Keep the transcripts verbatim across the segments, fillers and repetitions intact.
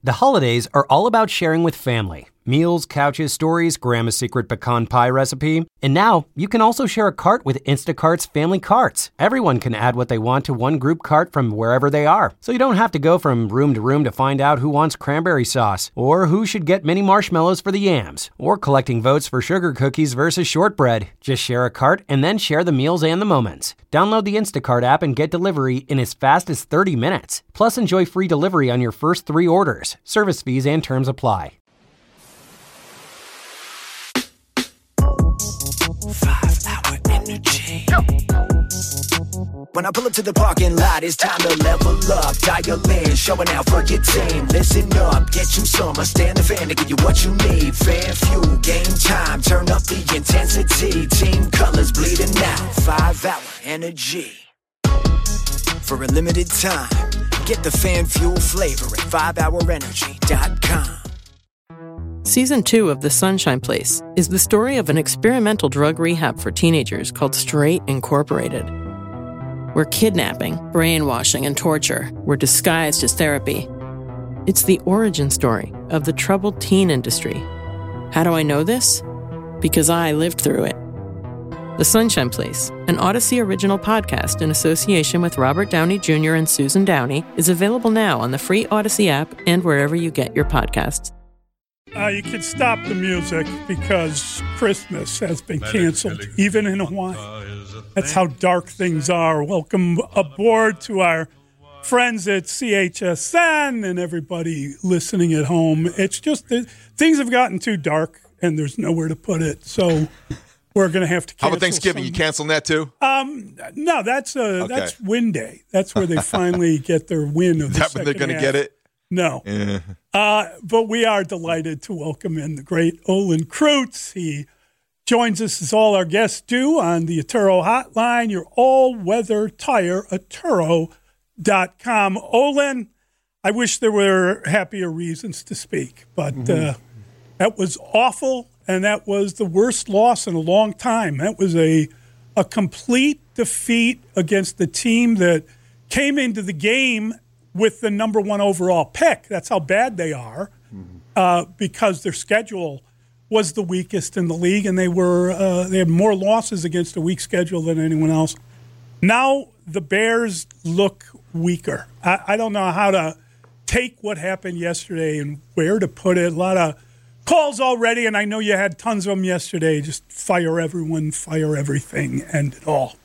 The holidays are all about sharing with family. Meals, couches, stories, Grandma's secret pecan pie recipe. And now, you can also share a cart with Instacart's Family Carts. Everyone can add what they want to one group cart from wherever they are. So you don't have to go from room to room to find out who wants cranberry sauce, or who should get mini marshmallows for the yams, or collecting votes for sugar cookies versus shortbread. Just share a cart and then share the meals and the moments. Download the Instacart app and get delivery in as fast as thirty minutes. Plus, enjoy free delivery on your first three orders. Service fees and terms apply. Five-hour energy. When I pull up to the parking lot, it's time to level up. Dial in, showing out for your team. Listen up, get you some. I stand the fan to give you what you need. Fan fuel, game time, turn up the intensity. Team colors bleeding out. Five-hour energy. For a limited time, get the fan fuel flavor at five hour energy dot com. Season two of The Sunshine Place is the story of an experimental drug rehab for teenagers called Straight Incorporated, where kidnapping, brainwashing, and torture were disguised as therapy. It's the origin story of the troubled teen industry. How do I know this? Because I lived through it. The Sunshine Place, an Odyssey original podcast in association with Robert Downey Junior and Susan Downey, is available now on the free Odyssey app and wherever you get your podcasts. Uh, you can stop the music because Christmas has been canceled, even in Hawaii. That's how dark things are. Welcome aboard to our friends at C H S N and everybody listening at home. It's just that things have gotten too dark and there's nowhere to put it. So we're going to have to cancel. How about Thanksgiving? Some. You canceling that too? Um, no, that's uh, okay. that's win day. That's where they finally get their win of the Is that when they're going to get it? No. Yeah. Uh, but we are delighted to welcome in the great Olin Kreutz. He joins us as all our guests do on the Atturo Hotline, your all-weather tire, Atturo dot com. Olin, I wish there were happier reasons to speak, but mm-hmm. uh, that was awful, and that was the worst loss in a long time. That was a a complete defeat against the team that came into the game with the number one overall pick. That's how bad they are, mm-hmm. uh, because their schedule was the weakest in the league, and they were uh, they had more losses against a weak schedule than anyone else. Now the Bears look weaker. I, I don't know how to take what happened yesterday and where to put it. A lot of calls already, and I know you had tons of them yesterday. Just fire everyone, fire everything, end it all.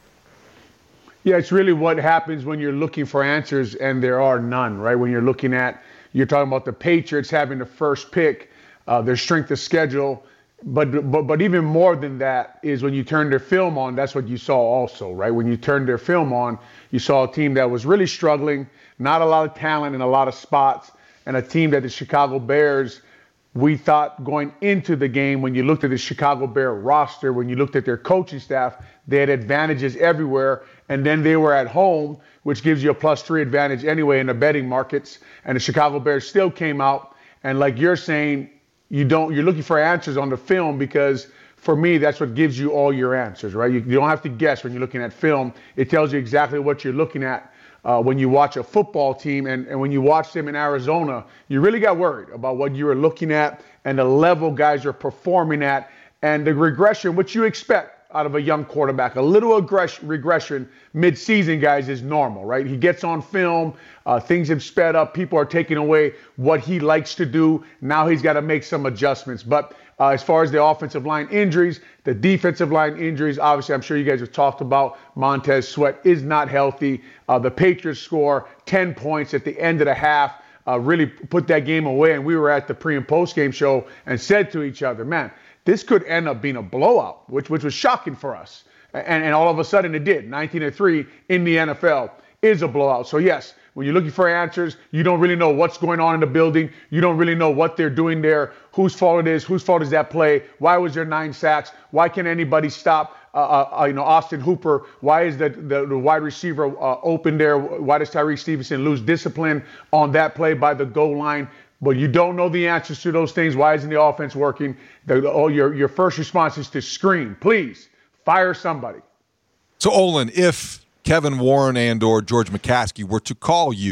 Yeah, it's really what happens when you're looking for answers and there are none, right? When you're looking at, you're talking about the Patriots having the first pick, uh, their strength of schedule. But, but but even more than that is when you turn their film on, that's what you saw also, right? When you turned their film on, you saw a team that was really struggling, not a lot of talent in a lot of spots, and a team that the Chicago Bears, we thought going into the game, when you looked at the Chicago Bear roster, when you looked at their coaching staff, they had advantages everywhere. And then they were at home, which gives you a plus three advantage anyway in the betting markets. And the Chicago Bears still came out. And like you're saying, you don't, you're looking for answers on the film because for me, that's what gives you all your answers, right? You, you don't have to guess when you're looking at film. It tells you exactly what you're looking at uh, when you watch a football team. And, and when you watch them in Arizona, you really got worried about what you were looking at and the level guys are performing at and the regression, which you expect out of a young quarterback. A little aggress- regression mid-season, guys, is normal, right? He gets on film. Uh, things have sped up. People are taking away what he likes to do. Now he's got to make some adjustments. But uh, as far as the offensive line injuries, the defensive line injuries, obviously, I'm sure you guys have talked about Montez Sweat is not healthy. Uh, the Patriots score ten points at the end of the half, uh, really put that game away. And we were at the pre- and post-game show and said to each other, man, this could end up being a blowout, which which was shocking for us. And, and all of a sudden it did. nineteen to three in the N F L is a blowout. So, yes, when you're looking for answers, you don't really know what's going on in the building. You don't really know what they're doing there, whose fault it is, whose fault is that play, why was there nine sacks, why can't anybody stop uh, uh, you know, Austin Hooper, why is the, the, the wide receiver uh, open there, why does Tyreek Stevenson lose discipline on that play by the goal line? But you don't know the answers to those things. Why isn't the offense working? The, the, oh, your, your first response is to scream, please, fire somebody. So, Olin, if Kevin Warren and or George McCaskey were to call you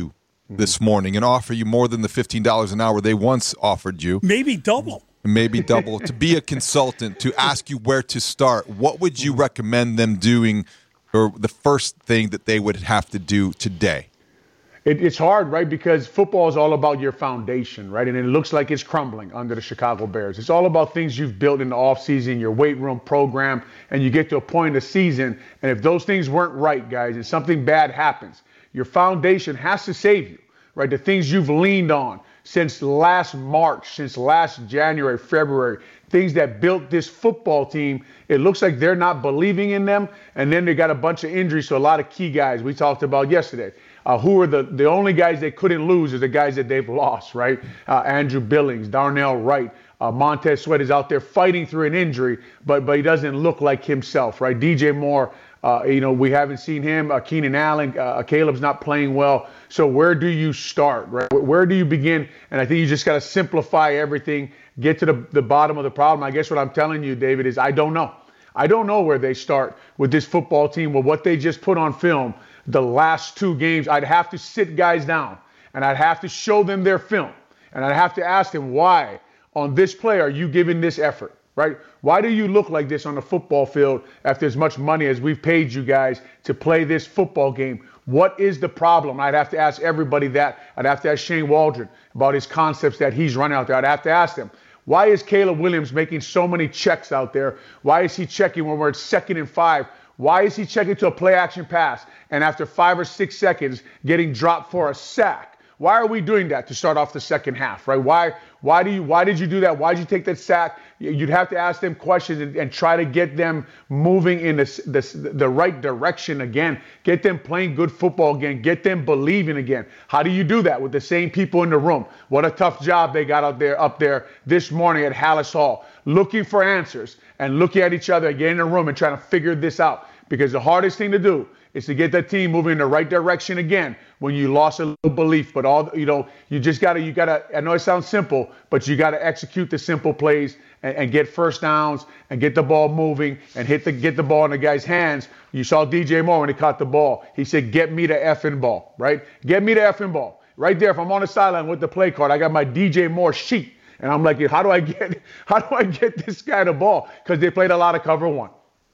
this morning and offer you more than the fifteen dollars an hour they once offered you, maybe double, maybe double, to be a consultant, to ask you where to start, what would you recommend them doing, or the first thing that they would have to do today? It, it's hard, right? Because football is all about your foundation, right? And it looks like it's crumbling under the Chicago Bears. It's all about things you've built in the offseason, your weight room program, and you get to a point in the season, and if those things weren't right, guys, and something bad happens, your foundation has to save you, right? The things you've leaned on since last March, since last January, February, things that built this football team, it looks like they're not believing in them, and then they got a bunch of injuries, so a lot of key guys we talked about yesterday. Uh, who are the, the only guys they couldn't lose are the guys that they've lost, right? Uh, Andrew Billings, Darnell Wright, uh, Montez Sweat is out there fighting through an injury, but but he doesn't look like himself, right? D J Moore, uh, you know, we haven't seen him. Uh, Keenan Allen, uh, Caleb's not playing well. So where do you start, right? Where do you begin? And I think you just got to simplify everything, get to the, the bottom of the problem. I guess what I'm telling you, David, is I don't know. I don't know where they start with this football team, with what they just put on film. The last two games, I'd have to sit guys down and I'd have to show them their film. And I'd have to ask them, why on this play are you giving this effort, right? Why do you look like this on the football field after as much money as we've paid you guys to play this football game? What is the problem? I'd have to ask everybody that. I'd have to ask Shane Waldron about his concepts that he's running out there. I'd have to ask them, why is Caleb Williams making so many checks out there? Why is he checking when we're at second and five? Why is he checking to a play action pass and after five or six seconds getting dropped for a sack? Why are we doing that to start off the second half, right? Why why do you why did you do that? Why did you take that sack? You'd have to ask them questions and, and try to get them moving in the, the, the right direction again. Get them playing good football again. Get them believing again. How do you do that with the same people in the room? What a tough job they got out there up there this morning at Hallis Hall, looking for answers and looking at each other, getting in the room and trying to figure this out. Because the hardest thing to do is to get that team moving in the right direction again when you lost a little belief. But all you know, you just gotta, you gotta. I know it sounds simple, but you gotta execute the simple plays and, and get first downs and get the ball moving and hit the get the ball in the guy's hands. You saw D J Moore when he caught the ball. He said, "Get me the effing ball, right? Get me the effing ball." Right there, if I'm on the sideline with the play card, I got my D J Moore sheet, and I'm like, how do I get, how do I get this guy the ball? Because they played a lot of cover one.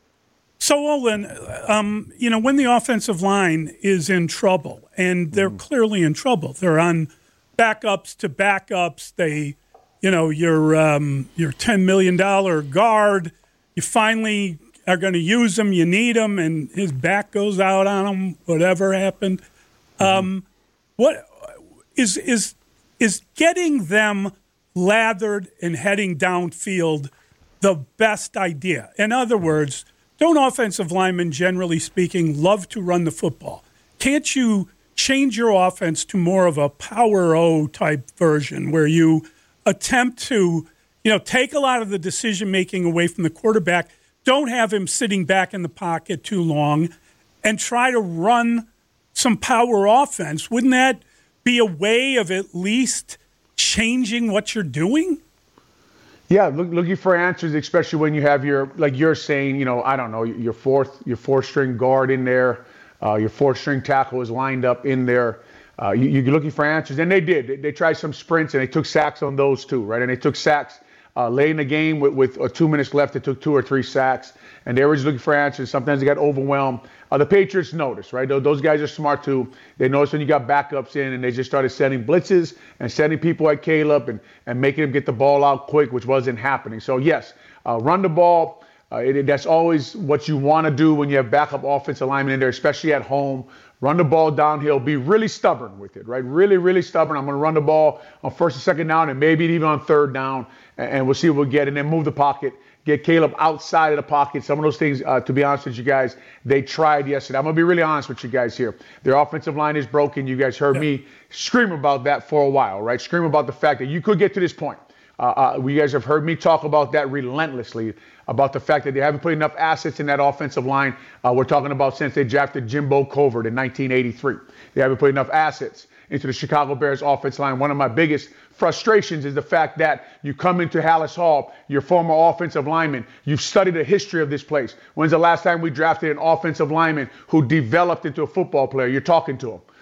So, Olin, um, you know, when the offensive line is in trouble, and they're mm. clearly in trouble, they're on backups to backups. They, you know, your um, your ten million dollars guard, you finally are going to use him, you need him, and his back goes out on him, whatever happened. Mm-hmm. Um, what is is is getting them lathered and heading downfield the best idea? In other words, don't offensive linemen, generally speaking, love to run the football? Can't you change your offense to more of a power O type version where you attempt to, you know, take a lot of the decision making away from the quarterback, don't have him sitting back in the pocket too long, and try to run some power offense? Wouldn't that be a way of at least changing what you're doing? Yeah, look, looking for answers, especially when you have your, like you're saying, you know, I don't know, your fourth, your fourth string guard in there, uh, your fourth string tackle is lined up in there. Uh, you, you're looking for answers, and they did. They, they tried some sprints, and they took sacks on those too, right? And they took sacks uh, late in the game with, with uh, two minutes left. They took two or three sacks, and they were just looking for answers. Sometimes they got overwhelmed. Uh, the Patriots noticed, right? Those, those guys are smart too. They noticed when you got backups in, and they just started sending blitzes and sending people at Caleb and, and making him get the ball out quick, which wasn't happening. So, yes, uh, run the ball. Uh, it, that's always what you want to do when you have backup offensive linemen in there, especially at home. Run the ball downhill. Be really stubborn with it, right? Really, really stubborn. I'm going to run the ball on first and second down and maybe even on third down, and, and we'll see what we get. And then move the pocket. Get Caleb outside of the pocket. Some of those things, uh, to be honest with you guys, they tried yesterday. I'm going to be really honest with you guys here. Their offensive line is broken. You guys heard yeah. me scream about that for a while, right? Scream about the fact that you could get to this point. Uh, uh, you guys have heard me talk about that relentlessly, about the fact that they haven't put enough assets in that offensive line. Uh, we're talking about since they drafted Jimbo Covert in nineteen eighty-three. They haven't put enough assets into the Chicago Bears offensive line. One of my biggest frustrations is the fact that you come into Hallis Hall, your former offensive lineman, you've studied the history of this place. When's the last time we drafted an offensive lineman who developed into a football player? You're talking to him,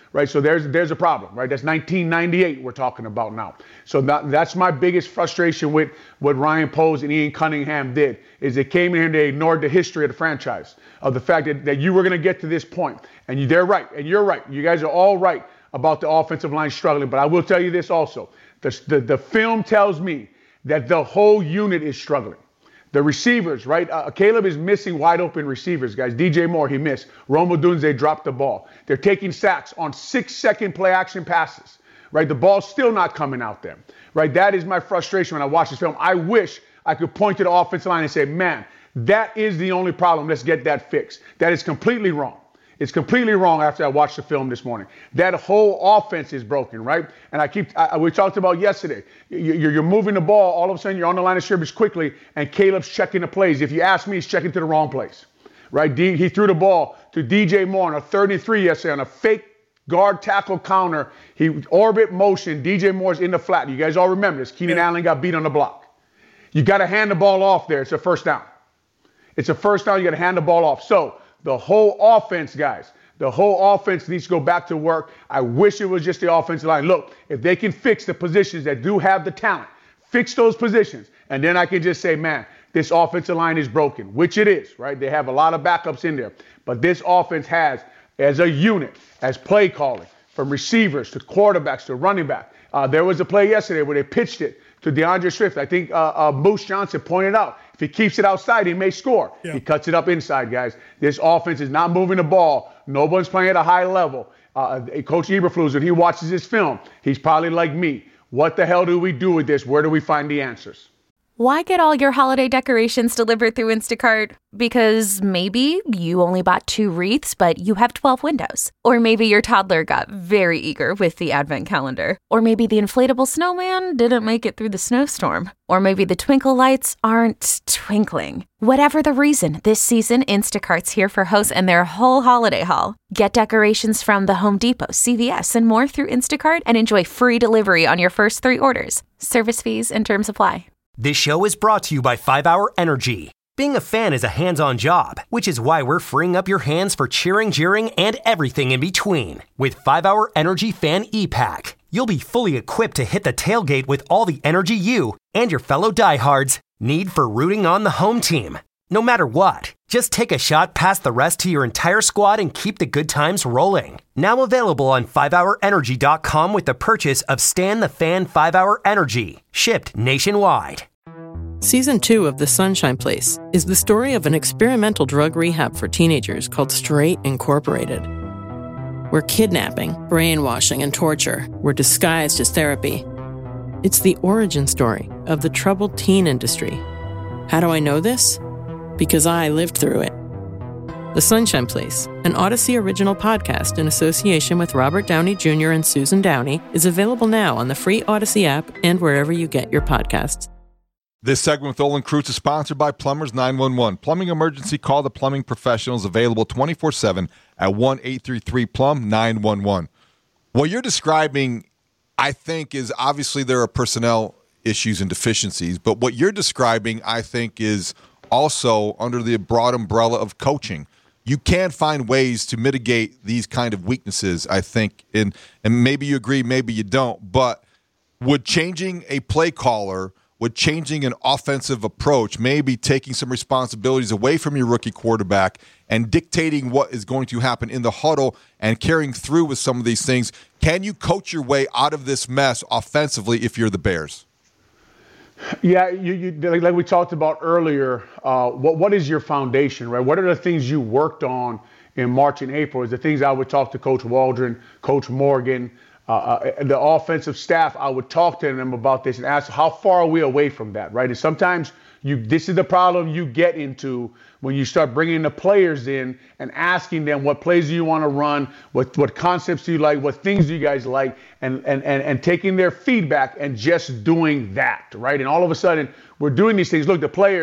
right? So there's there's a problem, right? That's nineteen ninety-eight we're talking about now. So that, that's my biggest frustration with what Ryan Poles and Ian Cunningham did, is they came in here and they ignored the history of the franchise, of the fact that, that you were going to get to this point. And you, they're right, and you're right. You guys are all right about the offensive line struggling. But I will tell you this also. The, the, the film tells me that the whole unit is struggling. The receivers, right? Uh, Caleb is missing wide open receivers, guys. D J Moore, he missed. Rome Odunze dropped the ball. They're taking sacks on six-second play action passes, right? The ball's still not coming out there, right? That is my frustration when I watch this film. I wish I could point to the offensive line and say, man, that is the only problem. Let's get that fixed. That is completely wrong. It's completely wrong after I watched the film this morning. That whole offense is broken, right? And I keep, I, we talked about yesterday. You're, you're moving the ball. All of a sudden, you're on the line of scrimmage quickly, and Caleb's checking the plays. If you ask me, he's checking to the wrong place, right? D, he threw the ball to D J Moore on a third and three yesterday on a fake guard tackle counter. He orbit motion. D J Moore's in the flat. You guys all remember this. Keenan yeah. Allen got beat on the block. You got to hand the ball off there. It's a first down. It's a first down. You got to hand the ball off. So, the whole offense, guys, the whole offense needs to go back to work. I wish it was just the offensive line. Look, if they can fix the positions that do have the talent, fix those positions, and then I can just say, man, this offensive line is broken, which it is, right? They have a lot of backups in there. But this offense has, as a unit, as play calling, from receivers to quarterbacks to running back. Uh, there was a play yesterday where they pitched it to DeAndre Swift. I think uh, uh, Moose Johnson pointed out, if he keeps it outside, he may score. Yeah. He cuts it up inside, guys. This offense is not moving the ball. No one's playing at a high level. Uh, Coach Eberflus, when he watches this film, he's probably like me. What the hell do we do with this? Where do we find the answers? Why get all your holiday decorations delivered through Instacart? Because maybe you only bought two wreaths, but you have twelve windows. Or maybe your toddler got very eager with the advent calendar. Or maybe the inflatable snowman didn't make it through the snowstorm. Or maybe the twinkle lights aren't twinkling. Whatever the reason, this season, Instacart's here for hosts and their whole holiday haul. Get decorations from the Home Depot, C V S, and more through Instacart and enjoy free delivery on your first three orders. Service fees and terms apply. This show is brought to you by five hour Energy. Being a fan is a hands-on job, which is why we're freeing up your hands for cheering, jeering, and everything in between. With five hour Energy Fan E-Pack, you'll be fully equipped to hit the tailgate with all the energy you and your fellow diehards need for rooting on the home team. No matter what, just take a shot past the rest to your entire squad and keep the good times rolling. Now available on five hour energy dot com with the purchase of Stan the Fan five hour Energy, shipped nationwide. Season two of The Sunshine Place is the story of an experimental drug rehab for teenagers called Straight Incorporated, where kidnapping, brainwashing, and torture were disguised as therapy. It's the origin story of the troubled teen industry. How do I know this? Because I lived through it. The Sunshine Place, an Odyssey original podcast in association with Robert Downey Junior and Susan Downey, is available now on the free Odyssey app and wherever you get your podcasts. This segment with Olin Kreutz is sponsored by Plumbers nine one one. Plumbing emergency, call the plumbing professionals, available twenty-four seven at one eight three three plumb nine one one. What you're describing, I think, is obviously there are personnel issues and deficiencies, but what you're describing, I think, is also under the broad umbrella of coaching. You can find ways to mitigate these kind of weaknesses, I think, and, and maybe you agree, maybe you don't, but would changing a play caller, would changing an offensive approach, maybe taking some responsibilities away from your rookie quarterback and dictating what is going to happen in the huddle and carrying through with some of these things, can you coach your way out of this mess offensively if you're the Bears? Yeah, you, you, like we talked about earlier, uh, what what is your foundation, right? What are the things you worked on in March and April? Is the things I would talk to Coach Waldron, Coach Morgan, uh, uh, the offensive staff. I would talk to them about this and ask, how far are we away from that, right? And sometimes you, this is the problem you get into when you start bringing the players in and asking them what plays do you want to run, what what concepts do you like, what things do you guys like, and and and, and taking their feedback and just doing that, right? And all of a sudden, we're doing these things. Look, the players,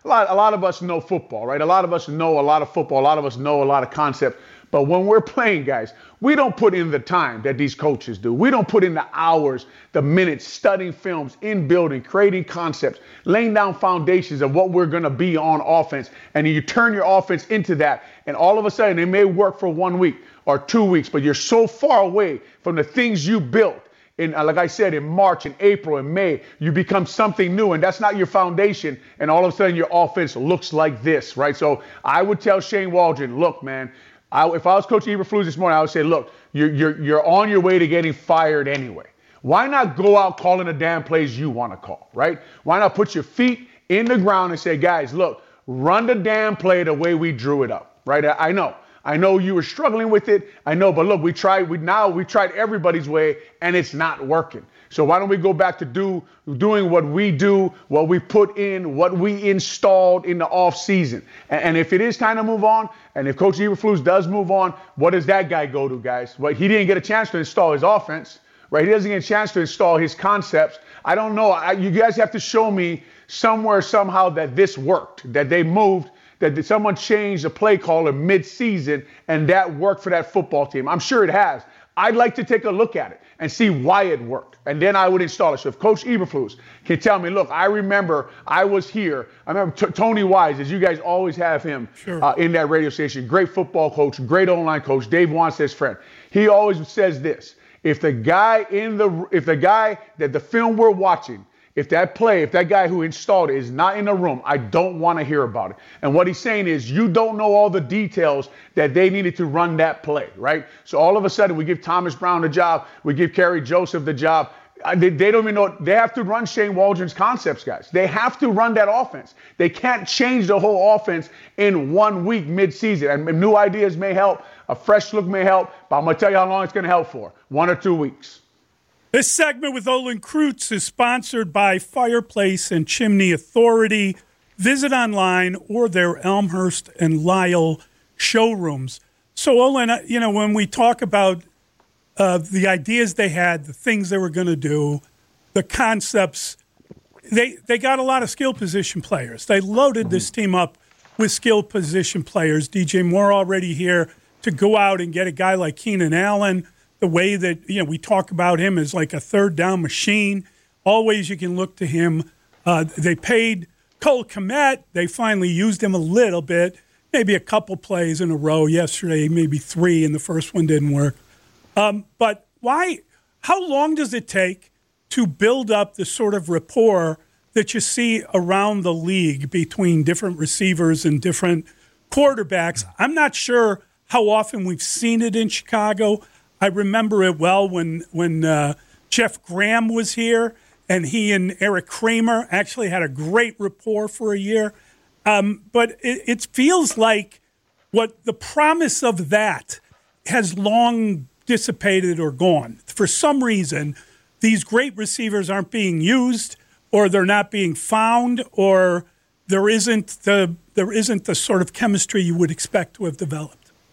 a lot, a lot of us know football, right? A lot of us know a lot of football. A lot of us know a lot of concepts. But when we're playing, guys, we don't put in the time that these coaches do. We don't put in the hours, the minutes, studying films, in building, creating concepts, laying down foundations of what we're going to be on offense. And you turn your offense into that. And all of a sudden, it may work for one week or two weeks, but you're so far away from the things you built. In, like I said, in March, in April, in May, you become something new, and that's not your foundation. And all of a sudden, your offense looks like this, right? So I would tell Shane Waldron, look, man, I, if I was Coach Eberflus this morning, I would say, look, you're, you're, you're on your way to getting fired anyway. Why not go out calling the damn plays you want to call, right? Why not put your feet in the ground and say, guys, look, run the damn play the way we drew it up, right? I, I know. I know you were struggling with it. I know, but look, we tried, we now we tried everybody's way, and it's not working. So why don't we go back to do doing what we do, what we put in, what we installed in the off season. And, and if it is time to move on, and if Coach Eberflus does move on, what does that guy go to, guys? Well, he didn't get a chance to install his offense, right? He doesn't get a chance to install his concepts. I don't know. I, you guys have to show me somewhere, somehow that this worked, that they moved, that someone changed the play caller mid-season, and that worked for that football team. I'm sure it has. I'd like to take a look at it and see why it worked, and then I would install it. So if Coach Eberflus can tell me, look, I remember I was here. I remember T- Tony Wise, as you guys always have him sure. uh, in that radio station. Great football coach, great online coach. Dave Wanstead's friend. He always says this: if the guy in the, if the guy that the film we're watching, if that play, if that guy who installed it is not in the room, I don't want to hear about it. And what he's saying is you don't know all the details that they needed to run that play, right? So all of a sudden we give Thomas Brown the job, we give Kerry Joseph the job. They, they don't even know. They have to run Shane Waldron's concepts, guys. They have to run that offense. They can't change the whole offense in one week mid-season. And new ideas may help. A fresh look may help. But I'm going to tell you how long it's going to help for. One or two weeks. This segment with Olin Kreutz is sponsored by Fireplace and Chimney Authority. Visit online or their Elmhurst and Lisle showrooms. So, Olin, you know, when we talk about uh, the ideas they had, the things they were going to do, the concepts, they they got a lot of skill position players. They loaded this team up with skill position players. D J Moore already here to go out and get a guy like Keenan Allen. The way that, you know, we talk about him as like a third down machine. Always you can look to him. Uh, they paid Cole Kmet. They finally used him a little bit, maybe a couple plays in a row yesterday, maybe three, and the first one didn't work. Um, but why? How long does it take to build up the sort of rapport that you see around the league between different receivers and different quarterbacks? I'm not sure how often we've seen it in Chicago. I remember it well when when uh, Jeff Graham was here, and he and Eric Kramer actually had a great rapport for a year. Um, but it, it feels like what the promise of that has long dissipated or gone. For some reason, these great receivers aren't being used, or they're not being found, or there isn't the there isn't the sort of chemistry you would expect to have developed.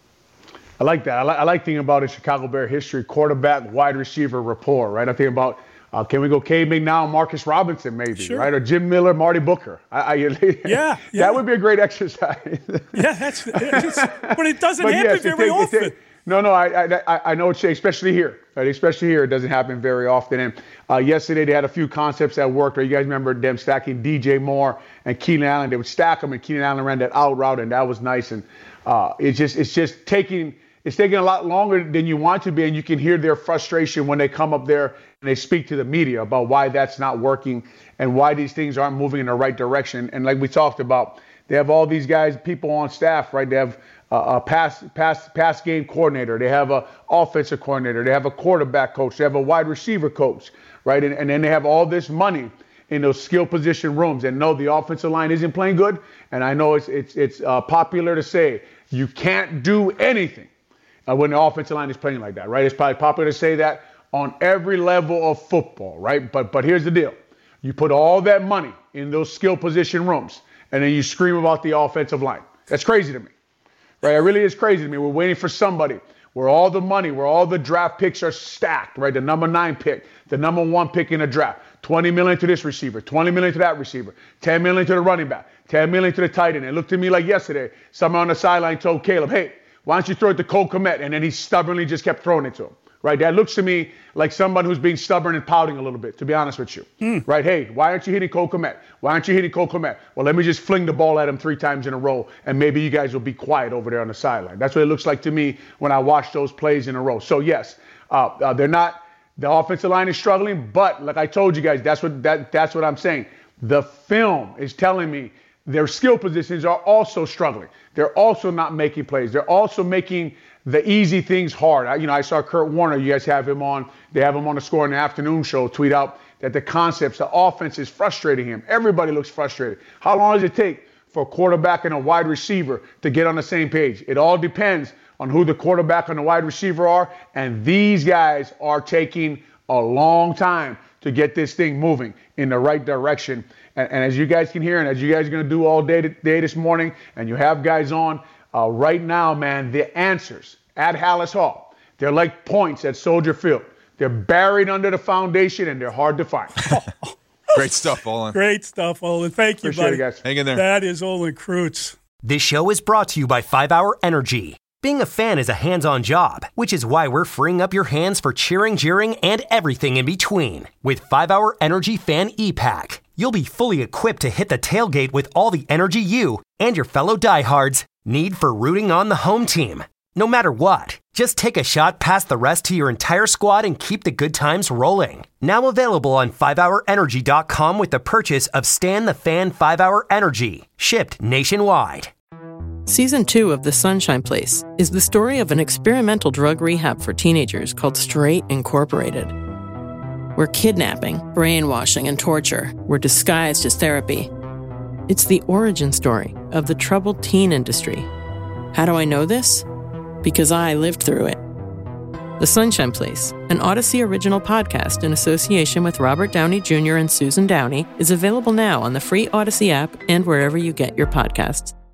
I like that. I like, I like thinking about in Chicago Bear history, quarterback, wide receiver rapport, right? I think about, uh, can we go Cade McNown, Marcus Robinson maybe, sure. right? Or Jim Miller, Marty Booker. I, I, yeah, yeah. That would be a great exercise. yeah, that's, it's, but it doesn't but happen yes, very it, often. It, no, no, I, I, I know it's especially here, right? Especially here, it doesn't happen very often. And uh, yesterday they had a few concepts that worked. Right? You guys remember them stacking D J Moore and Keenan Allen. They would stack them, and Keenan Allen ran that out route, and that was nice. And uh, it's just, it's just taking. It's taking a lot longer than you want to be, and you can hear their frustration when they come up there and they speak to the media about why that's not working and why these things aren't moving in the right direction. And like we talked about, they have all these guys, people on staff, right? They have a, a pass, pass, pass game coordinator. They have a offensive coordinator. They have a quarterback coach. They have a wide receiver coach, right? And, and then they have all this money in those skill position rooms. And no, the offensive line isn't playing good. And I know it's it's it's uh, popular to say you can't do anything Uh, when the offensive line is playing like that, right? It's probably popular to say that on every level of football, right? But but here's the deal. You put all that money in those skill position rooms, and then you scream about the offensive line. That's crazy to me, right? It really is crazy to me. We're waiting for somebody where all the money, where all the draft picks are stacked, right? The number nine pick, the number one pick in the draft, twenty million to this receiver, twenty million to that receiver, ten million to the running back, ten million dollars to the tight end. It looked to me like yesterday, someone on the sideline told Caleb, hey, why don't you throw it to Cole Kmet? And then he stubbornly just kept throwing it to him. Right? That looks to me like somebody who's being stubborn and pouting a little bit, to be honest with you. Mm. Right? Hey, why aren't you hitting Cole Kmet? Why aren't you hitting Cole Kmet? Well, let me just fling the ball at him three times in a row, and maybe you guys will be quiet over there on the sideline. That's what it looks like to me when I watch those plays in a row. So, yes, uh, uh, they're not – the offensive line is struggling, but like I told you guys, that's what that that's what I'm saying. The film is telling me their skill positions are also struggling. They're also not making plays. They're also making – the easy things hard. I, you know, I saw Kurt Warner. You guys have him on. They have him on the Score in the Afternoon show. Tweet out that the concepts, the offense is frustrating him. Everybody looks frustrated. How long does it take for a quarterback and a wide receiver to get on the same page? It all depends on who the quarterback and the wide receiver are. And these guys are taking a long time to get this thing moving in the right direction. And, and as you guys can hear, and as you guys are going to do all day, day this morning, and you have guys on, Uh, right now, man, the answers at Hallis Hall, they're like points at Soldier Field. They're buried under the foundation, and they're hard to find. Great stuff, Olin. Great stuff, Olin. Thank you, Appreciate buddy. it, guys. Hang in there. That is Olin Kreutz. This show is brought to you by five hour Energy. Being a fan is a hands-on job, which is why we're freeing up your hands for cheering, jeering, and everything in between. With five hour Energy Fan E-Pack, you'll be fully equipped to hit the tailgate with all the energy you and your fellow diehards need for rooting on the home team. No matter what, just take a shot past the rest to your entire squad and keep the good times rolling. Now available on five hour energy dot com with the purchase of Stan the Fan five hour Energy, shipped nationwide. Season two of The Sunshine Place is the story of an experimental drug rehab for teenagers called Straight Incorporated, where kidnapping, brainwashing, and torture were disguised as therapy. It's the origin story of the troubled teen industry. How do I know this? Because I lived through it. The Sunshine Place, an Odyssey original podcast in association with Robert Downey Junior and Susan Downey, is available now on the free Odyssey app and wherever you get your podcasts.